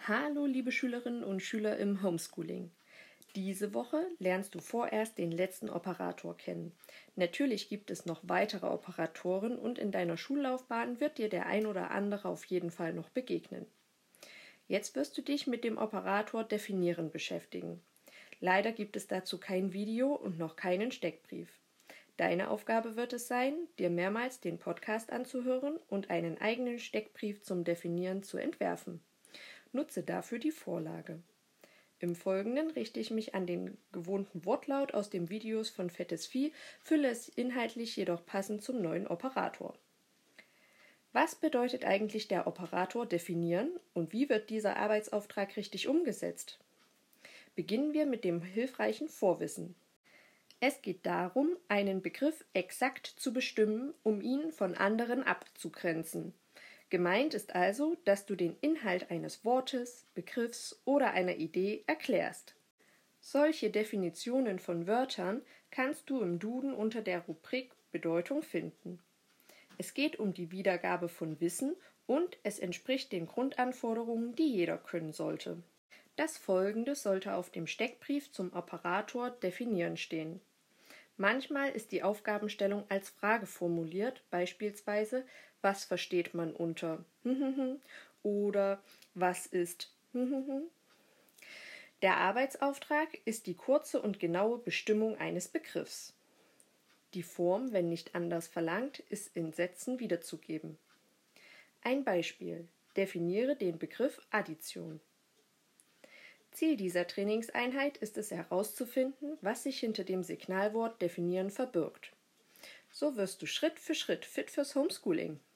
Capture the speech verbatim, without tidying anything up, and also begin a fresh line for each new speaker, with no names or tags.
Hallo liebe Schülerinnen und Schüler im Homeschooling. Diese Woche lernst du vorerst den letzten Operator kennen. Natürlich gibt es noch weitere Operatoren und in deiner Schullaufbahn wird dir der ein oder andere auf jeden Fall noch begegnen. Jetzt wirst du dich mit dem Operator definieren beschäftigen. Leider gibt es dazu kein Video und noch keinen Steckbrief. Deine Aufgabe wird es sein, dir mehrmals den Podcast anzuhören und einen eigenen Steckbrief zum Definieren zu entwerfen. Nutze dafür die Vorlage. Im Folgenden richte ich mich an den gewohnten Wortlaut aus den Videos von Fettes Vieh, fülle es inhaltlich jedoch passend zum neuen Operator. Was bedeutet eigentlich der Operator definieren und wie wird dieser Arbeitsauftrag richtig umgesetzt? Beginnen wir mit dem hilfreichen Vorwissen. Es geht darum, einen Begriff exakt zu bestimmen, um ihn von anderen abzugrenzen. Gemeint ist also, dass du den Inhalt eines Wortes, Begriffs oder einer Idee erklärst. Solche Definitionen von Wörtern kannst du im Duden unter der Rubrik Bedeutung finden. Es geht um die Wiedergabe von Wissen und es entspricht den Grundanforderungen, die jeder können sollte. Das Folgende sollte auf dem Steckbrief zum Operator definieren stehen. Manchmal ist die Aufgabenstellung als Frage formuliert, beispielsweise, was versteht man unter oder was ist. Der Arbeitsauftrag ist die kurze und genaue Bestimmung eines Begriffs. Die Form, wenn nicht anders verlangt, ist in Sätzen wiederzugeben. Ein Beispiel: Definiere den Begriff Addition. Ziel dieser Trainingseinheit ist es herauszufinden, was sich hinter dem Signalwort definieren verbirgt. So wirst du Schritt für Schritt fit fürs Homeschooling.